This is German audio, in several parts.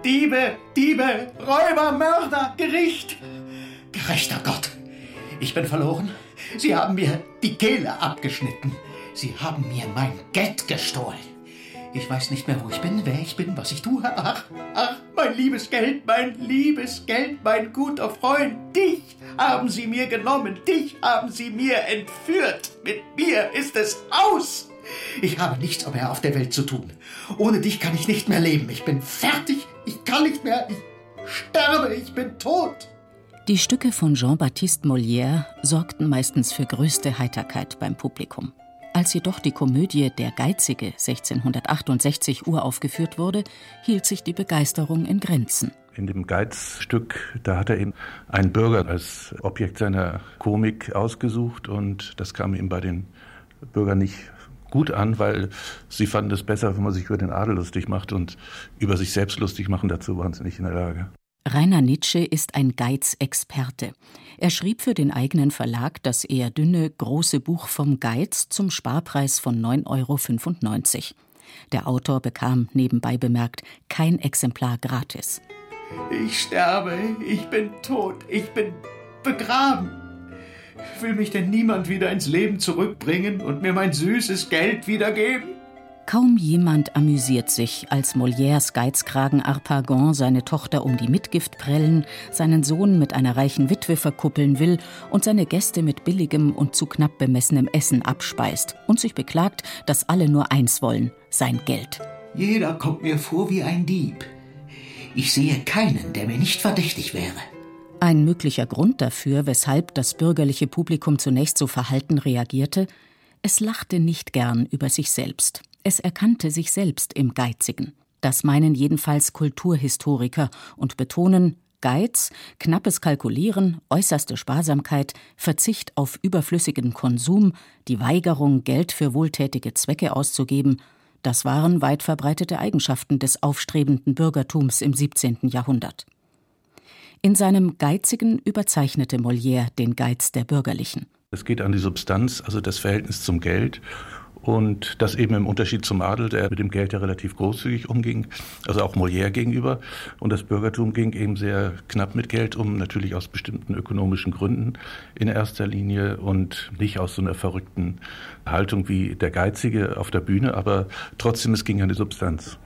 Diebe, Räuber, Mörder, Gericht. Gerechter Gott, ich bin verloren. Sie haben mir die Kehle abgeschnitten. Sie haben mir mein Geld gestohlen. Ich weiß nicht mehr, wo ich bin, wer ich bin, was ich tue. Ach, mein liebes Geld, mein guter Freund. Dich haben sie mir genommen, dich haben sie mir entführt. Mit mir ist es aus. Ich habe nichts mehr auf der Welt zu tun. Ohne dich kann ich nicht mehr leben. Ich bin fertig, ich kann nicht mehr, ich sterbe, ich bin tot. Die Stücke von Jean-Baptiste Molière sorgten meistens für größte Heiterkeit beim Publikum. Als jedoch die Komödie Der Geizige 1668 uraufgeführt wurde, hielt sich die Begeisterung in Grenzen. In dem Geizstück, da hat er eben einen Bürger als Objekt seiner Komik ausgesucht und das kam ihm bei den Bürgern nicht gut an, weil sie fanden es besser, wenn man sich über den Adel lustig macht und über sich selbst lustig machen, dazu waren sie nicht in der Lage. Rainer Nitsche ist ein Geiz-Experte. Er schrieb für den eigenen Verlag das eher dünne, große Buch vom Geiz zum Sparpreis von 9,95 €. Der Autor bekam, nebenbei bemerkt, kein Exemplar gratis. Ich sterbe, ich bin tot, ich bin begraben. Will mich denn niemand wieder ins Leben zurückbringen und mir mein süßes Geld wiedergeben? Kaum jemand amüsiert sich, als Molières Geizkragen Harpagon seine Tochter um die Mitgift prellen, seinen Sohn mit einer reichen Witwe verkuppeln will und seine Gäste mit billigem und zu knapp bemessenem Essen abspeist und sich beklagt, dass alle nur eins wollen: sein Geld. Jeder kommt mir vor wie ein Dieb. Ich sehe keinen, der mir nicht verdächtig wäre. Ein möglicher Grund dafür, weshalb das bürgerliche Publikum zunächst so verhalten reagierte: es lachte nicht gern über sich selbst. Es erkannte sich selbst im Geizigen. Das meinen jedenfalls Kulturhistoriker und betonen: Geiz, knappes Kalkulieren, äußerste Sparsamkeit, Verzicht auf überflüssigen Konsum, die Weigerung, Geld für wohltätige Zwecke auszugeben, das waren weit verbreitete Eigenschaften des aufstrebenden Bürgertums im 17. Jahrhundert. In seinem Geizigen überzeichnete Molière den Geiz der Bürgerlichen. Es geht an die Substanz, also das Verhältnis zum Geld. Und das eben im Unterschied zum Adel, der mit dem Geld ja relativ großzügig umging, also auch Molière gegenüber. Und das Bürgertum ging eben sehr knapp mit Geld um, natürlich aus bestimmten ökonomischen Gründen in erster Linie und nicht aus so einer verrückten Haltung wie der Geizige auf der Bühne, aber trotzdem, es ging an die Substanz.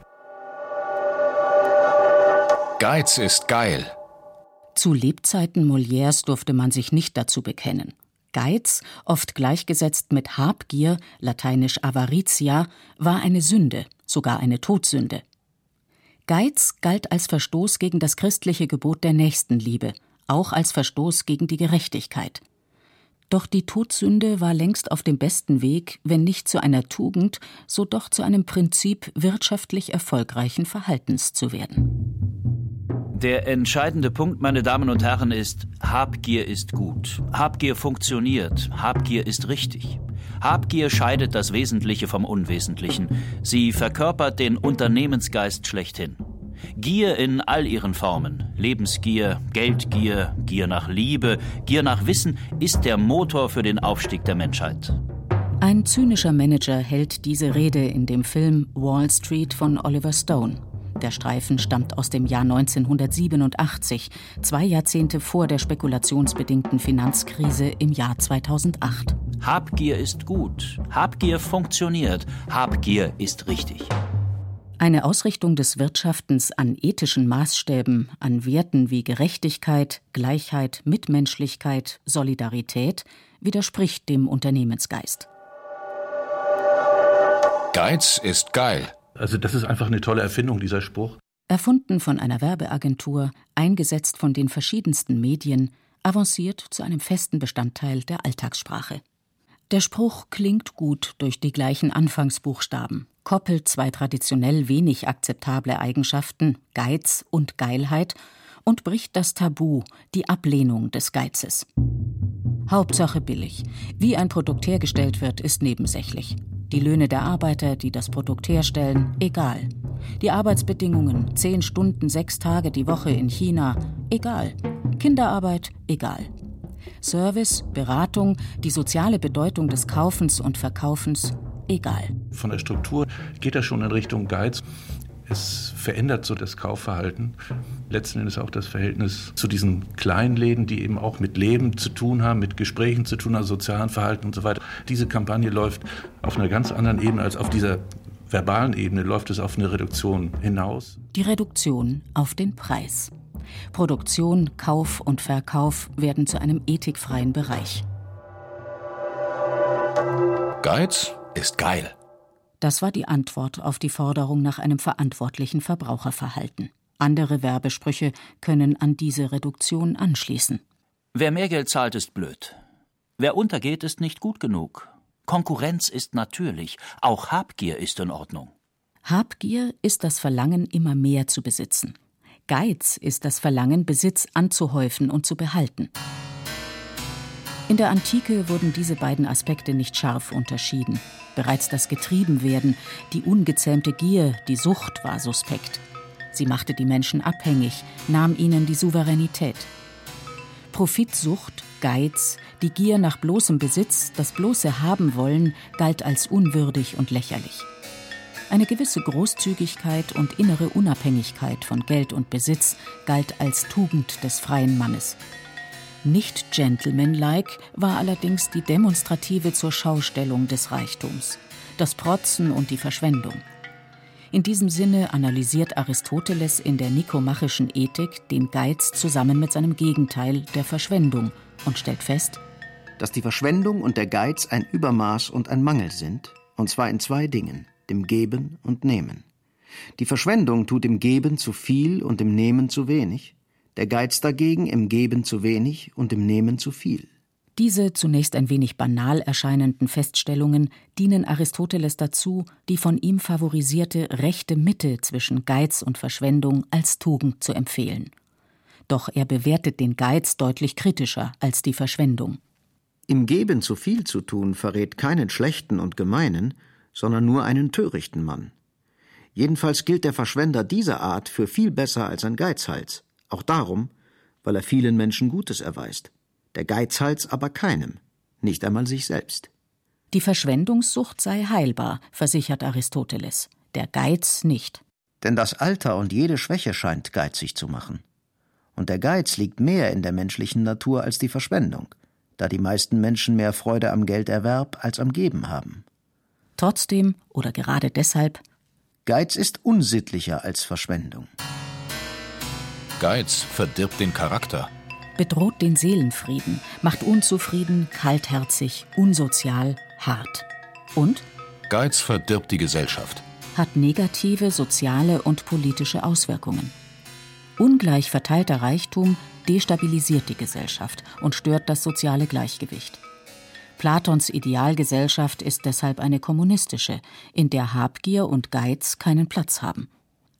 Geiz ist geil. Zu Lebzeiten Molières durfte man sich nicht dazu bekennen. Geiz, oft gleichgesetzt mit Habgier, lateinisch avaritia, war eine Sünde, sogar eine Todsünde. Geiz galt als Verstoß gegen das christliche Gebot der Nächstenliebe, auch als Verstoß gegen die Gerechtigkeit. Doch die Todsünde war längst auf dem besten Weg, wenn nicht zu einer Tugend, so doch zu einem Prinzip wirtschaftlich erfolgreichen Verhaltens zu werden. Der entscheidende Punkt, meine Damen und Herren, ist: Habgier ist gut. Habgier funktioniert. Habgier ist richtig. Habgier scheidet das Wesentliche vom Unwesentlichen. Sie verkörpert den Unternehmensgeist schlechthin. Gier in all ihren Formen, Lebensgier, Geldgier, Gier nach Liebe, Gier nach Wissen, ist der Motor für den Aufstieg der Menschheit. Ein zynischer Manager hält diese Rede in dem Film Wall Street von Oliver Stone. Der Streifen stammt aus dem Jahr 1987, 2 Jahrzehnte vor der spekulationsbedingten Finanzkrise im Jahr 2008. Habgier ist gut, Habgier funktioniert, Habgier ist richtig. Eine Ausrichtung des Wirtschaftens an ethischen Maßstäben, an Werten wie Gerechtigkeit, Gleichheit, Mitmenschlichkeit, Solidarität widerspricht dem Unternehmensgeist. Geiz ist geil. Also das ist einfach eine tolle Erfindung, dieser Spruch. Erfunden von einer Werbeagentur, eingesetzt von den verschiedensten Medien, avanciert zu einem festen Bestandteil der Alltagssprache. Der Spruch klingt gut durch die gleichen Anfangsbuchstaben, koppelt 2 traditionell wenig akzeptable Eigenschaften, Geiz und Geilheit, und bricht das Tabu, die Ablehnung des Geizes. Hauptsache billig. Wie ein Produkt hergestellt wird, ist nebensächlich. Die Löhne der Arbeiter, die das Produkt herstellen, egal. Die Arbeitsbedingungen, 10 Stunden, 6 Tage die Woche in China, egal. Kinderarbeit, egal. Service, Beratung, die soziale Bedeutung des Kaufens und Verkaufens, egal. Von der Struktur geht er schon in Richtung Geiz. Es verändert so das Kaufverhalten. Letzten Endes auch das Verhältnis zu diesen kleinen Läden, die eben auch mit Leben zu tun haben, mit Gesprächen zu tun haben, sozialen Verhalten und so weiter. Diese Kampagne läuft auf einer ganz anderen Ebene als auf dieser verbalen Ebene, läuft es auf eine Reduktion hinaus. Die Reduktion auf den Preis. Produktion, Kauf und Verkauf werden zu einem ethikfreien Bereich. Geiz ist geil. Das war die Antwort auf die Forderung nach einem verantwortlichen Verbraucherverhalten. Andere Werbesprüche können an diese Reduktion anschließen. Wer mehr Geld zahlt, ist blöd. Wer untergeht, ist nicht gut genug. Konkurrenz ist natürlich. Auch Habgier ist in Ordnung. Habgier ist das Verlangen, immer mehr zu besitzen. Geiz ist das Verlangen, Besitz anzuhäufen und zu behalten. In der Antike wurden diese beiden Aspekte nicht scharf unterschieden. Bereits das Getriebenwerden, die ungezähmte Gier, die Sucht war suspekt. Sie machte die Menschen abhängig, nahm ihnen die Souveränität. Profitsucht, Geiz, die Gier nach bloßem Besitz, das bloße Haben-Wollen, galt als unwürdig und lächerlich. Eine gewisse Großzügigkeit und innere Unabhängigkeit von Geld und Besitz galt als Tugend des freien Mannes. Nicht gentlemanlike war allerdings die demonstrative Zurschaustellung des Reichtums, das Protzen und die Verschwendung. In diesem Sinne analysiert Aristoteles in der nikomachischen Ethik den Geiz zusammen mit seinem Gegenteil, der Verschwendung, und stellt fest, dass die Verschwendung und der Geiz ein Übermaß und ein Mangel sind, und zwar in zwei Dingen, dem Geben und Nehmen. Die Verschwendung tut im Geben zu viel und im Nehmen zu wenig, der Geiz dagegen im Geben zu wenig und im Nehmen zu viel. Diese zunächst ein wenig banal erscheinenden Feststellungen dienen Aristoteles dazu, die von ihm favorisierte rechte Mitte zwischen Geiz und Verschwendung als Tugend zu empfehlen. Doch er bewertet den Geiz deutlich kritischer als die Verschwendung. Im Geben zu viel zu tun verrät keinen schlechten und gemeinen, sondern nur einen törichten Mann. Jedenfalls gilt der Verschwender dieser Art für viel besser als ein Geizhals. Auch darum, weil er vielen Menschen Gutes erweist. Der Geizhals aber keinem, nicht einmal sich selbst. Die Verschwendungssucht sei heilbar, versichert Aristoteles, der Geiz nicht. Denn das Alter und jede Schwäche scheint geizig zu machen. Und der Geiz liegt mehr in der menschlichen Natur als die Verschwendung, da die meisten Menschen mehr Freude am Gelderwerb als am Geben haben. Trotzdem, oder gerade deshalb, Geiz ist unsittlicher als Verschwendung. Geiz verdirbt den Charakter. bedroht den Seelenfrieden, macht unzufrieden, kaltherzig, unsozial, hart. Und Geiz verdirbt die Gesellschaft. Hat negative soziale und politische Auswirkungen. Ungleich verteilter Reichtum destabilisiert die Gesellschaft und stört das soziale Gleichgewicht. Platons Idealgesellschaft ist deshalb eine kommunistische, in der Habgier und Geiz keinen Platz haben.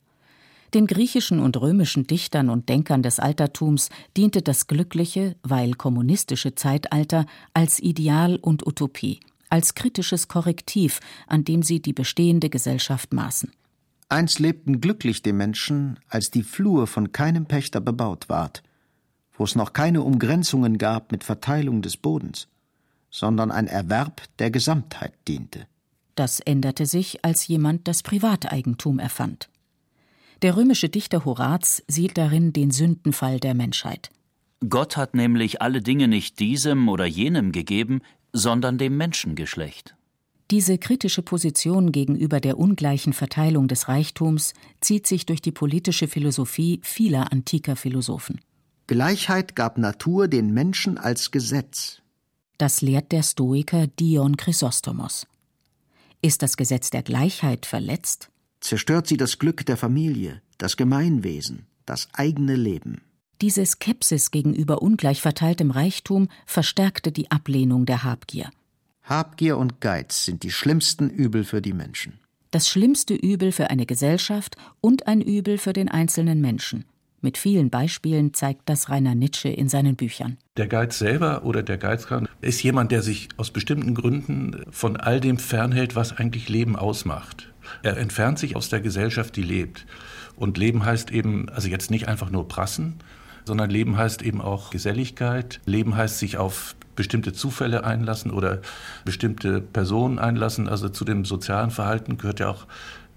Den griechischen und römischen Dichtern und Denkern des Altertums diente das glückliche, weil kommunistische Zeitalter als Ideal und Utopie, als kritisches Korrektiv, an dem sie die bestehende Gesellschaft maßen. Einst lebten glücklich die Menschen, als die Flur von keinem Pächter bebaut ward, wo es noch keine Umgrenzungen gab mit Verteilung des Bodens, sondern ein Erwerb der Gesamtheit diente. Das änderte sich, als jemand das Privateigentum erfand. Der römische Dichter Horaz sieht darin den Sündenfall der Menschheit. Gott hat nämlich alle Dinge nicht diesem oder jenem gegeben, sondern dem Menschengeschlecht. Diese kritische Position gegenüber der ungleichen Verteilung des Reichtums zieht sich durch die politische Philosophie vieler antiker Philosophen. Gleichheit gab Natur den Menschen als Gesetz. Das lehrt der Stoiker Dion Chrysostomos. Ist das Gesetz der Gleichheit verletzt? Zerstört sie das Glück der Familie, das Gemeinwesen, das eigene Leben. Diese Skepsis gegenüber ungleich verteiltem Reichtum verstärkte die Ablehnung der Habgier. Habgier und Geiz sind die schlimmsten Übel für die Menschen. Das schlimmste Übel für eine Gesellschaft und ein Übel für den einzelnen Menschen. Mit vielen Beispielen zeigt das Rainer Nitsche in seinen Büchern. Der Geiz selber oder der Geizkrank ist jemand, der sich aus bestimmten Gründen von all dem fernhält, was eigentlich Leben ausmacht. Er entfernt sich aus der Gesellschaft, die lebt. Und Leben heißt eben, also jetzt nicht einfach nur prassen, sondern Leben heißt eben auch Geselligkeit. Leben heißt sich auf bestimmte Zufälle einlassen oder bestimmte Personen einlassen. Also zu dem sozialen Verhalten gehört ja auch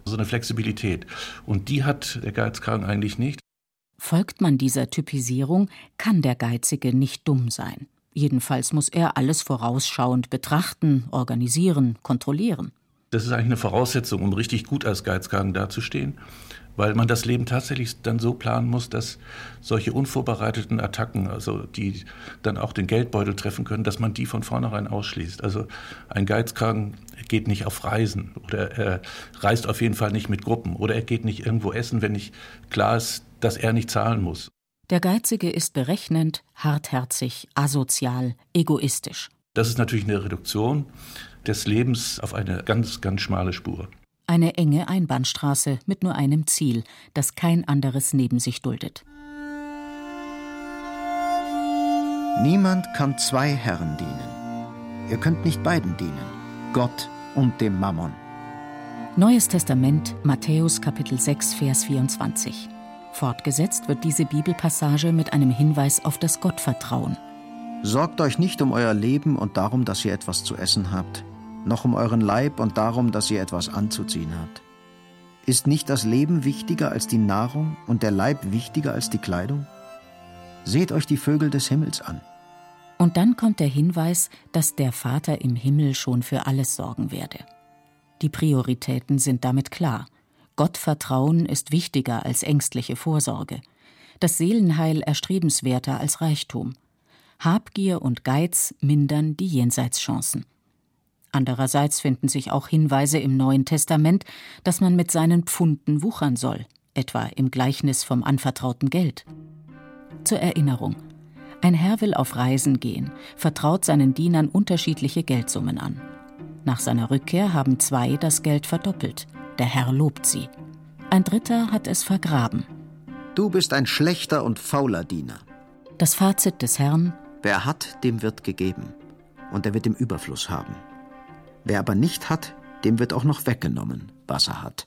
So eine Flexibilität. Und die hat der Geizkragen eigentlich nicht. Folgt man dieser Typisierung, kann der Geizige nicht dumm sein. Jedenfalls muss er alles vorausschauend betrachten, organisieren, kontrollieren. Das ist eigentlich eine Voraussetzung, um richtig gut als Geizkragen dazustehen, weil man das Leben tatsächlich dann so planen muss, dass solche unvorbereiteten Attacken, also die dann auch den Geldbeutel treffen können, dass man die von vornherein ausschließt. Also ein Geizkragen geht nicht auf Reisen oder er reist auf jeden Fall nicht mit Gruppen oder er geht nicht irgendwo essen, wenn nicht klar ist, dass er nicht zahlen muss. Der Geizige ist berechnend, hartherzig, asozial, egoistisch. Das ist natürlich eine Reduktion des Lebens auf eine ganz, ganz schmale Spur. Eine enge Einbahnstraße mit nur einem Ziel, das kein anderes neben sich duldet. Niemand kann zwei Herren dienen. Ihr könnt nicht beiden dienen, Gott und dem Mammon. Neues Testament, Matthäus Kapitel 6, Vers 24. Fortgesetzt wird diese Bibelpassage mit einem Hinweis auf das Gottvertrauen. Sorgt euch nicht um euer Leben und darum, dass ihr etwas zu essen habt, noch um euren Leib und darum, dass ihr etwas anzuziehen habt. Ist nicht das Leben wichtiger als die Nahrung und der Leib wichtiger als die Kleidung? Seht euch die Vögel des Himmels an. Und dann kommt der Hinweis, dass der Vater im Himmel schon für alles sorgen werde. Die Prioritäten sind damit klar. Gottvertrauen ist wichtiger als ängstliche Vorsorge. Das Seelenheil erstrebenswerter als Reichtum. Habgier und Geiz mindern die Jenseitschancen. Andererseits finden sich auch Hinweise im Neuen Testament, dass man mit seinen Pfunden wuchern soll, etwa im Gleichnis vom anvertrauten Geld. Zur Erinnerung: Ein Herr will auf Reisen gehen, vertraut seinen Dienern unterschiedliche Geldsummen an. Nach seiner Rückkehr haben 2 das Geld verdoppelt. Der Herr lobt sie. Ein dritter hat es vergraben. Du bist ein schlechter und fauler Diener. Das Fazit des Herrn: Wer hat, dem wird gegeben, und er wird im Überfluss haben. Wer aber nicht hat, dem wird auch noch weggenommen, was er hat.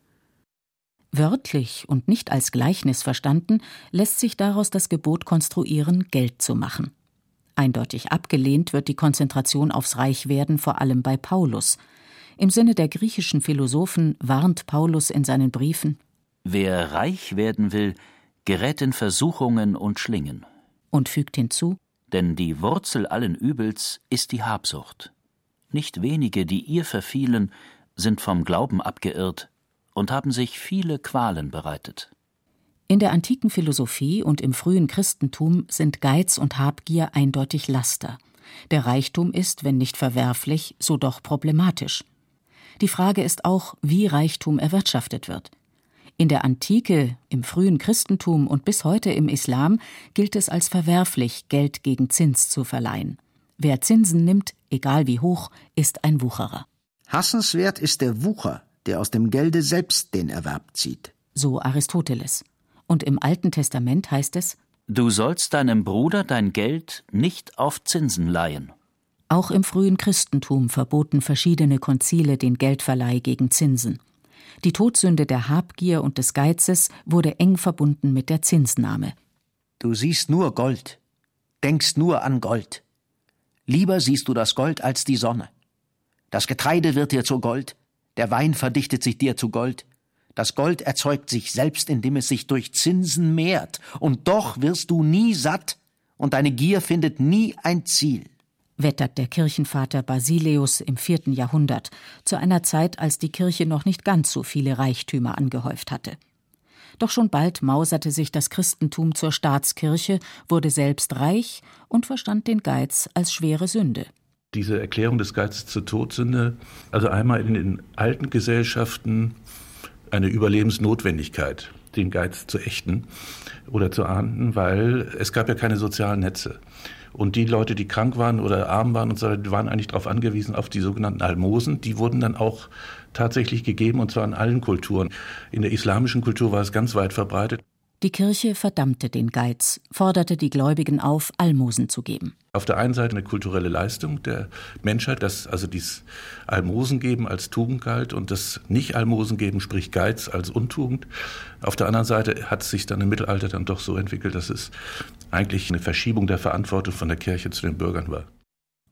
Wörtlich und nicht als Gleichnis verstanden, lässt sich daraus das Gebot konstruieren, Geld zu machen. Eindeutig abgelehnt wird die Konzentration aufs Reichwerden vor allem bei Paulus. Im Sinne der griechischen Philosophen warnt Paulus in seinen Briefen: Wer reich werden will, gerät in Versuchungen und Schlingen. Und fügt hinzu: Denn die Wurzel allen Übels ist die Habsucht. Nicht wenige, die ihr verfielen, sind vom Glauben abgeirrt und haben sich viele Qualen bereitet. In der antiken Philosophie und im frühen Christentum sind Geiz und Habgier eindeutig Laster. Der Reichtum ist, wenn nicht verwerflich, so doch problematisch. Die Frage ist auch, wie Reichtum erwirtschaftet wird. In der Antike, im frühen Christentum und bis heute im Islam gilt es als verwerflich, Geld gegen Zins zu verleihen. Wer Zinsen nimmt, egal wie hoch, ist ein Wucherer. Hassenswert ist der Wucher, der aus dem Gelde selbst den Erwerb zieht. So Aristoteles. Und im Alten Testament heißt es: Du sollst deinem Bruder dein Geld nicht auf Zinsen leihen. Auch im frühen Christentum verboten verschiedene Konzile den Geldverleih gegen Zinsen. Die Todsünde der Habgier und des Geizes wurde eng verbunden mit der Zinsnahme. Du siehst nur Gold, denkst nur an Gold. Lieber siehst du das Gold als die Sonne. Das Getreide wird dir zu Gold, der Wein verdichtet sich dir zu Gold. Das Gold erzeugt sich selbst, indem es sich durch Zinsen mehrt. Und doch wirst du nie satt und deine Gier findet nie ein Ziel. Wettert der Kirchenvater Basileus im 4. Jahrhundert, zu einer Zeit, als die Kirche noch nicht ganz so viele Reichtümer angehäuft hatte. Doch schon bald mauserte sich das Christentum zur Staatskirche, wurde selbst reich und verstand den Geiz als schwere Sünde. Diese Erklärung des Geizes zur Todsünde, also einmal in den alten Gesellschaften eine Überlebensnotwendigkeit, den Geiz zu ächten oder zu ahnden, weil es gab ja keine sozialen Netze. Und die Leute, die krank waren oder arm waren und so, die waren eigentlich darauf angewiesen, auf die sogenannten Almosen. Die wurden dann auch tatsächlich gegeben, und zwar in allen Kulturen. In der islamischen Kultur war es ganz weit verbreitet. Die Kirche verdammte den Geiz, forderte die Gläubigen auf, Almosen zu geben. Auf der einen Seite eine kulturelle Leistung der Menschheit, dass also dies Almosengeben als Tugend galt und das Nicht-Almosengeben, sprich Geiz, als Untugend. Auf der anderen Seite hat es sich dann im Mittelalter dann doch so entwickelt, dass es eigentlich eine Verschiebung der Verantwortung von der Kirche zu den Bürgern war.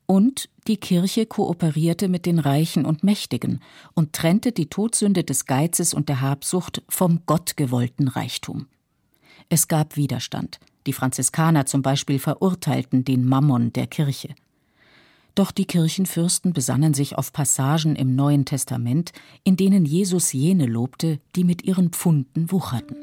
Und die Kirche kooperierte mit den Reichen und Mächtigen und trennte die Todsünde des Geizes und der Habsucht vom gottgewollten Reichtum. Es gab Widerstand. Die Franziskaner zum Beispiel verurteilten den Mammon der Kirche. Doch die Kirchenfürsten besannen sich auf Passagen im Neuen Testament, in denen Jesus jene lobte, die mit ihren Pfunden wucherten.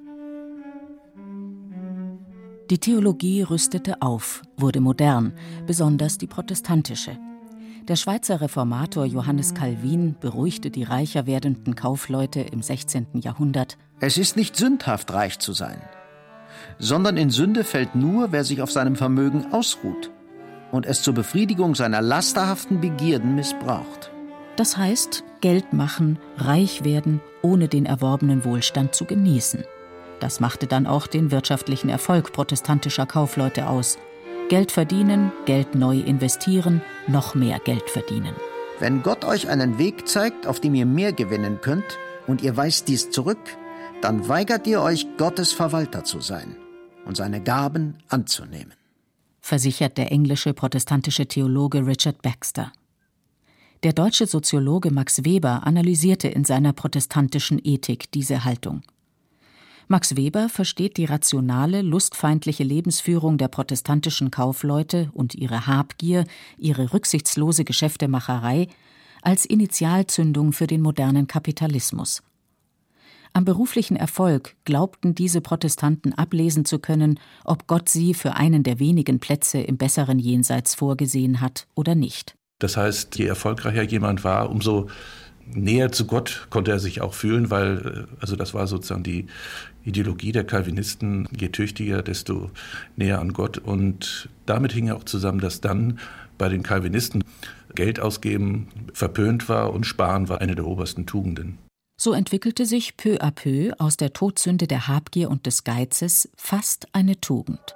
Die Theologie rüstete auf, wurde modern, besonders die protestantische. Der Schweizer Reformator Johannes Calvin beruhigte die reicher werdenden Kaufleute im 16. Jahrhundert. Es ist nicht sündhaft, reich zu sein, sondern in Sünde fällt nur, wer sich auf seinem Vermögen ausruht und es zur Befriedigung seiner lasterhaften Begierden missbraucht. Das heißt, Geld machen, reich werden, ohne den erworbenen Wohlstand zu genießen. Das machte dann auch den wirtschaftlichen Erfolg protestantischer Kaufleute aus. Geld verdienen, Geld neu investieren, noch mehr Geld verdienen. Wenn Gott euch einen Weg zeigt, auf dem ihr mehr gewinnen könnt, und ihr weist dies zurück, dann weigert ihr euch, Gottes Verwalter zu sein und seine Gaben anzunehmen, versichert der englische protestantische Theologe Richard Baxter. Der deutsche Soziologe Max Weber analysierte in seiner protestantischen Ethik diese Haltung. Max Weber versteht die rationale, lustfeindliche Lebensführung der protestantischen Kaufleute und ihre Habgier, ihre rücksichtslose Geschäftemacherei als Initialzündung für den modernen Kapitalismus. Am beruflichen Erfolg glaubten diese Protestanten ablesen zu können, ob Gott sie für einen der wenigen Plätze im besseren Jenseits vorgesehen hat oder nicht. Das heißt, je erfolgreicher jemand war, umso näher zu Gott konnte er sich auch fühlen, weil das war sozusagen die Ideologie der Calvinisten, je tüchtiger, desto näher an Gott. Und damit hing auch zusammen, dass dann bei den Calvinisten Geld ausgeben verpönt war und Sparen war eine der obersten Tugenden. So entwickelte sich peu à peu aus der Todsünde der Habgier und des Geizes fast eine Tugend.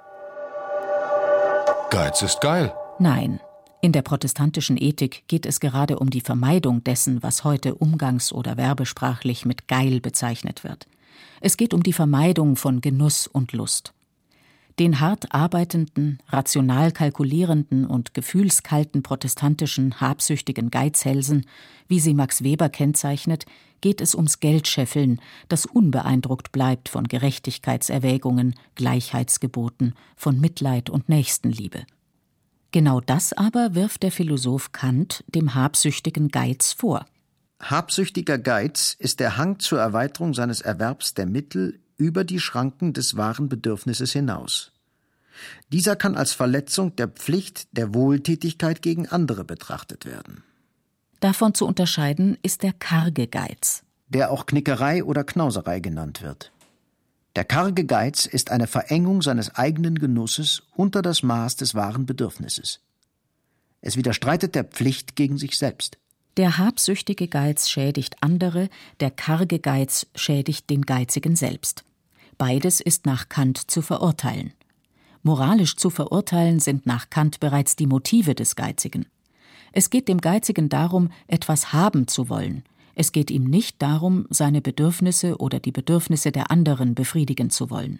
Geiz ist geil. Nein. In der protestantischen Ethik geht es gerade um die Vermeidung dessen, was heute umgangs- oder werbesprachlich mit geil bezeichnet wird. Es geht um die Vermeidung von Genuss und Lust. Den hart arbeitenden, rational kalkulierenden und gefühlskalten protestantischen, habsüchtigen Geizhälsen, wie sie Max Weber kennzeichnet, geht es ums Geldscheffeln, das unbeeindruckt bleibt von Gerechtigkeitserwägungen, Gleichheitsgeboten, von Mitleid und Nächstenliebe. Genau das aber wirft der Philosoph Kant dem habsüchtigen Geiz vor. Habsüchtiger Geiz ist der Hang zur Erweiterung seines Erwerbs der Mittel über die Schranken des wahren Bedürfnisses hinaus. Dieser kann als Verletzung der Pflicht der Wohltätigkeit gegen andere betrachtet werden. Davon zu unterscheiden ist der karge Geiz, der auch Knickerei oder Knauserei genannt wird. Der karge Geiz ist eine Verengung seines eigenen Genusses unter das Maß des wahren Bedürfnisses. Es widerstreitet der Pflicht gegen sich selbst. Der habsüchtige Geiz schädigt andere, der karge Geiz schädigt den Geizigen selbst. Beides ist nach Kant zu verurteilen. Moralisch zu verurteilen sind nach Kant bereits die Motive des Geizigen. Es geht dem Geizigen darum, etwas haben zu wollen. Es geht ihm nicht darum, seine Bedürfnisse oder die Bedürfnisse der anderen befriedigen zu wollen.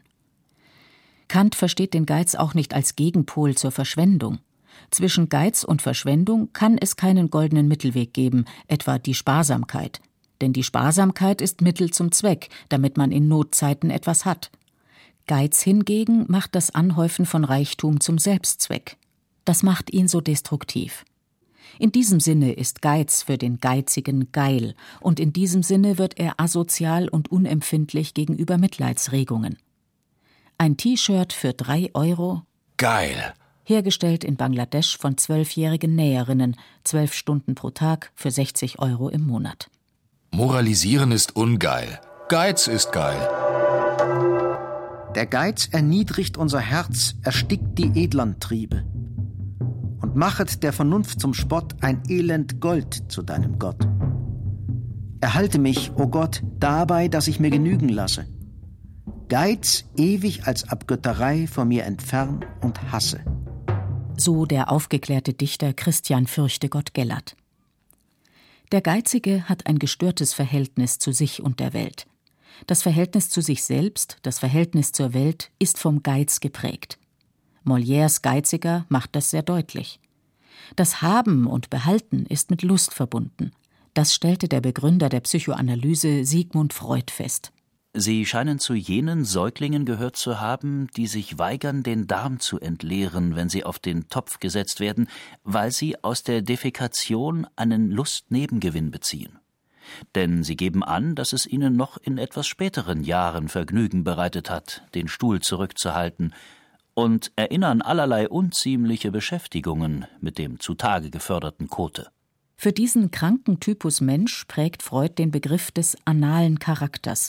Kant versteht den Geiz auch nicht als Gegenpol zur Verschwendung. Zwischen Geiz und Verschwendung kann es keinen goldenen Mittelweg geben, etwa die Sparsamkeit. Denn die Sparsamkeit ist Mittel zum Zweck, damit man in Notzeiten etwas hat. Geiz hingegen macht das Anhäufen von Reichtum zum Selbstzweck. Das macht ihn so destruktiv. In diesem Sinne ist Geiz für den Geizigen geil, und in diesem Sinne wird er asozial und unempfindlich gegenüber Mitleidsregungen. Ein T-Shirt für 3 €, geil, hergestellt in Bangladesch von 12-jährigen Näherinnen, 12 Stunden pro Tag für 60 € im Monat. Moralisieren ist ungeil, Geiz ist geil. Der Geiz erniedrigt unser Herz, erstickt die edlern Triebe und machet der Vernunft zum Spott ein Elend Gold zu deinem Gott. Erhalte mich, o Gott, dabei, dass ich mir genügen lasse. Geiz ewig als Abgötterei vor mir entfern und hasse. So der aufgeklärte Dichter Christian Fürchtegott Gellert. Der Geizige hat ein gestörtes Verhältnis zu sich und der Welt. Das Verhältnis zu sich selbst, das Verhältnis zur Welt ist vom Geiz geprägt. Molières Geiziger macht das sehr deutlich. Das Haben und Behalten ist mit Lust verbunden. Das stellte der Begründer der Psychoanalyse Sigmund Freud fest. Sie scheinen zu jenen Säuglingen gehört zu haben, die sich weigern, den Darm zu entleeren, wenn sie auf den Topf gesetzt werden, weil sie aus der Defekation einen Lustnebengewinn beziehen. Denn sie geben an, dass es ihnen noch in etwas späteren Jahren Vergnügen bereitet hat, den Stuhl zurückzuhalten, und erinnern allerlei unziemliche Beschäftigungen mit dem zutage geförderten Kote. Für diesen kranken Typus Mensch prägt Freud den Begriff des analen Charakters.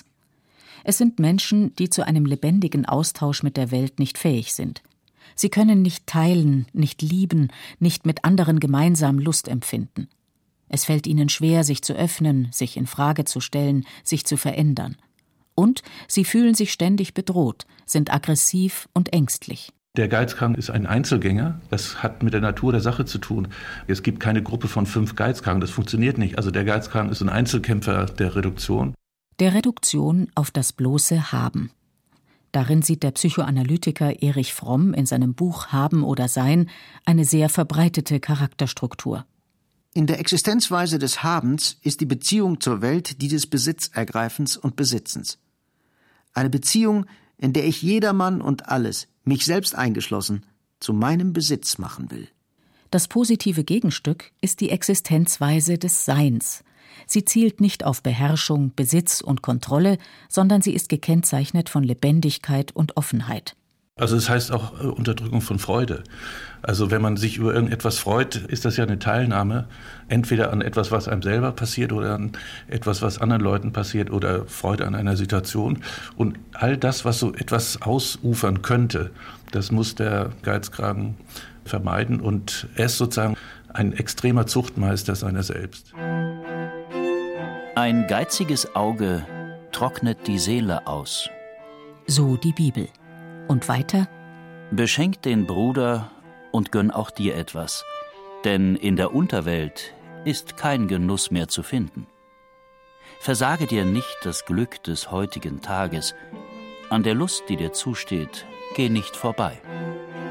Es sind Menschen, die zu einem lebendigen Austausch mit der Welt nicht fähig sind. Sie können nicht teilen, nicht lieben, nicht mit anderen gemeinsam Lust empfinden. Es fällt ihnen schwer, sich zu öffnen, sich in Frage zu stellen, sich zu verändern. Und sie fühlen sich ständig bedroht, sind aggressiv und ängstlich. Der Geizkranke ist ein Einzelgänger. Das hat mit der Natur der Sache zu tun. Es gibt keine Gruppe von 5 Geizkranken. Das funktioniert nicht. Also der Geizkranke ist ein Einzelkämpfer der Reduktion. Der Reduktion auf das bloße Haben. Darin sieht der Psychoanalytiker Erich Fromm in seinem Buch Haben oder Sein eine sehr verbreitete Charakterstruktur. In der Existenzweise des Habens ist die Beziehung zur Welt die des Besitzergreifens und Besitzens. Eine Beziehung, in der ich jedermann und alles, mich selbst eingeschlossen, zu meinem Besitz machen will. Das positive Gegenstück ist die Existenzweise des Seins. Sie zielt nicht auf Beherrschung, Besitz und Kontrolle, sondern sie ist gekennzeichnet von Lebendigkeit und Offenheit. Also es heißt auch Unterdrückung von Freude. Also wenn man sich über irgendetwas freut, ist das ja eine Teilnahme, entweder an etwas, was einem selber passiert oder an etwas, was anderen Leuten passiert oder Freude an einer Situation. Und all das, was so etwas ausufern könnte, das muss der Geizkragen vermeiden und er ist sozusagen ein extremer Zuchtmeister seiner selbst. Ein geiziges Auge trocknet die Seele aus. So die Bibel. Und weiter? Beschenk den Bruder und gönn auch dir etwas, denn in der Unterwelt ist kein Genuss mehr zu finden. Versage dir nicht das Glück des heutigen Tages, an der Lust, die dir zusteht, geh nicht vorbei.